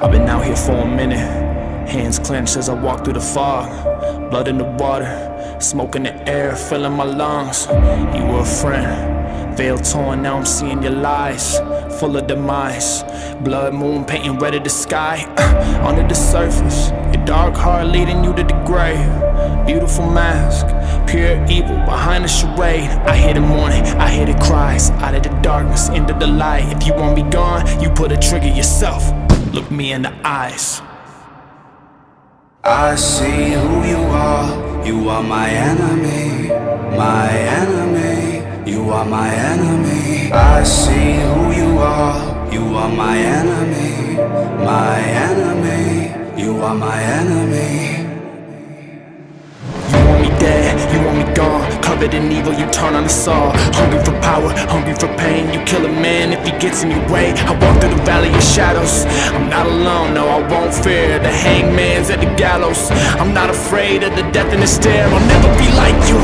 I've been out here for a minute, hands clenched as I walk through the fog. Blood in the water, smoke in the air, filling my lungs. You were a friend, veil torn, now I'm seeing your lies, full of demise. Blood moon painting red of the sky. Under the surface, your dark heart leading you to the grave. Beautiful mask, pure evil behind the charade. I hear the mourning, I hear the cries, out of the darkness, into the light. If you want me gone, you put a trigger yourself. Look me in the eyes. I see who you are my enemy, my enemy, you are my enemy. I see who you are my enemy, my enemy, you are my enemy. You want me dead, you want me gone, covered in evil, you turn on the saw. Hungry for power, hungry for pain, you kill a man if he gets in your way. I walk through the valley of shadows, I'm not alone, no I won't fear. The hangman's at the gallows, I'm not afraid of the death in the stare. I'll never be like you,